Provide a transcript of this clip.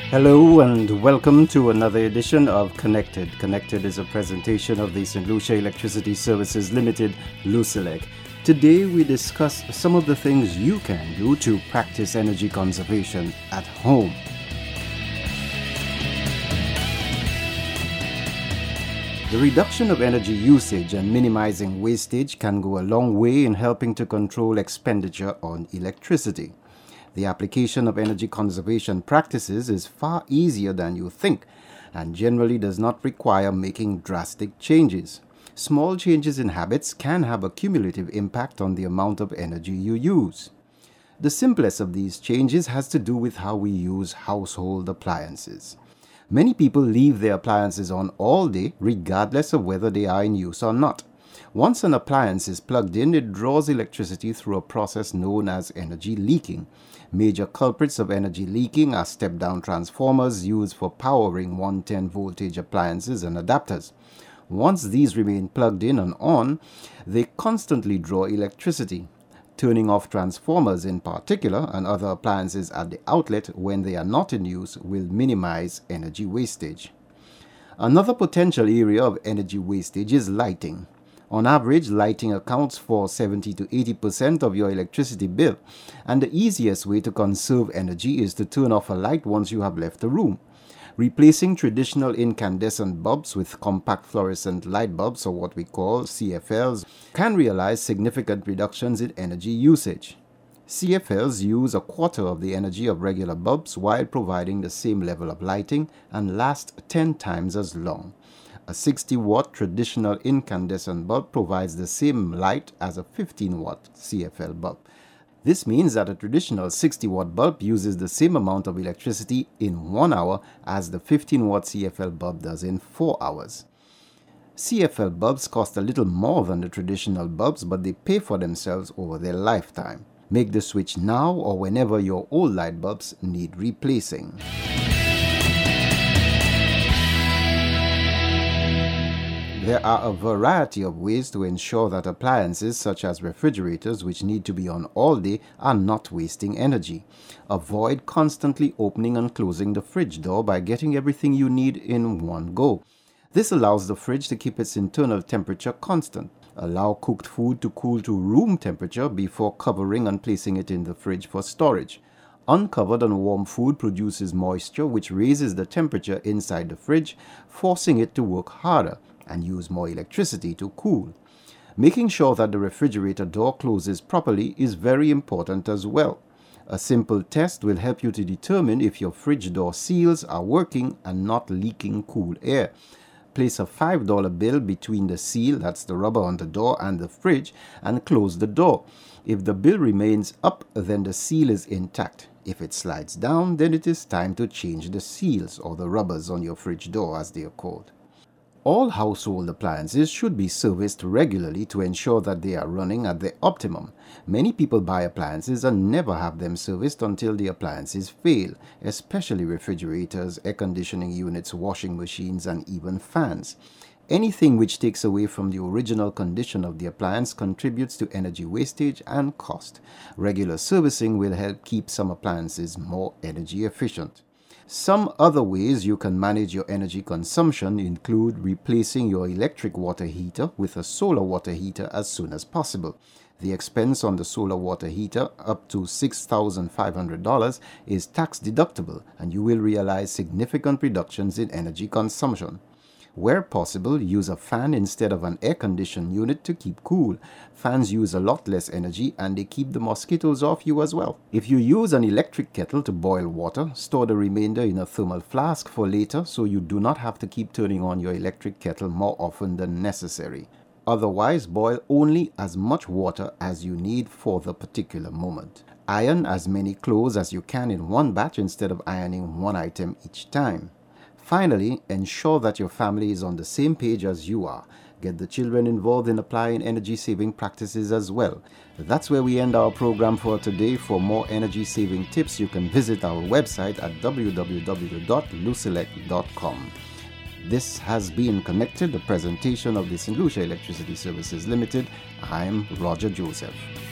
Hello and welcome to another edition of Connected. Connected is a presentation of the St. Lucia Electricity Services Limited, Lucelec. Today we discuss some of the things you can do to practice energy conservation at home. The reduction of energy usage and minimizing wastage can go a long way in helping to control expenditure on electricity. The application of energy conservation practices is far easier than you think and generally does not require making drastic changes. Small changes in habits can have a cumulative impact on the amount of energy you use. The simplest of these changes has to do with how we use household appliances. Many people leave their appliances on all day regardless of whether they are in use or not. Once an appliance is plugged in, it draws electricity through a process known as energy leaking. Major culprits of energy leaking are step-down transformers used for powering 110 voltage appliances and adapters. Once these remain plugged in and on, they constantly draw electricity. Turning off transformers in particular and other appliances at the outlet when they are not in use will minimize energy wastage. Another potential area of energy wastage is lighting. On average, lighting accounts for 70 to 80% of your electricity bill, and the easiest way to conserve energy is to turn off a light once you have left the room. Replacing traditional incandescent bulbs with compact fluorescent light bulbs, or what we call CFLs, can realize significant reductions in energy usage. CFLs use a quarter of the energy of regular bulbs while providing the same level of lighting and last 10 times as long. A 60-watt traditional incandescent bulb provides the same light as a 15-watt CFL bulb. This means that a traditional 60-watt bulb uses the same amount of electricity in 1 hour as the 15-watt CFL bulb does in 4 hours. CFL bulbs cost a little more than the traditional bulbs, but they pay for themselves over their lifetime. Make the switch now or whenever your old light bulbs need replacing. There are a variety of ways to ensure that appliances such as refrigerators, which need to be on all day, are not wasting energy. Avoid constantly opening and closing the fridge door by getting everything you need in one go. This allows the fridge to keep its internal temperature constant. Allow cooked food to cool to room temperature before covering and placing it in the fridge for storage. Uncovered and warm food produces moisture, which raises the temperature inside the fridge, forcing it to work harder and use more electricity to cool. Making sure that the refrigerator door closes properly is very important as well. A simple test will help you to determine if your fridge door seals are working and not leaking cool air. Place a $5 bill between the seal, that's the rubber on the door, and the fridge, and close the door. If the bill remains up, then the seal is intact. If it slides down, then it is time to change the seals, or the rubbers on your fridge door as they are called. All household appliances should be serviced regularly to ensure that they are running at their optimum. Many people buy appliances and never have them serviced until the appliances fail, especially refrigerators, air conditioning units, washing machines, and even fans. Anything which takes away from the original condition of the appliance contributes to energy wastage and cost. Regular servicing will help keep some appliances more energy efficient. Some other ways you can manage your energy consumption include replacing your electric water heater with a solar water heater as soon as possible. The expense on the solar water heater, up to $6,500, is tax deductible, and you will realize significant reductions in energy consumption. Where possible, use a fan instead of an air-conditioned unit to keep cool. Fans use a lot less energy and they keep the mosquitoes off you as well. If you use an electric kettle to boil water, store the remainder in a thermal flask for later so you do not have to keep turning on your electric kettle more often than necessary. Otherwise, boil only as much water as you need for the particular moment. Iron as many clothes as you can in one batch instead of ironing one item each time. Finally, ensure that your family is on the same page as you are. Get the children involved in applying energy-saving practices as well. That's where we end our program for today. For more energy-saving tips, you can visit our website at www.lucelec.com. This has been Connected, a presentation of the St. Lucia Electricity Services Limited. I'm Roger Joseph.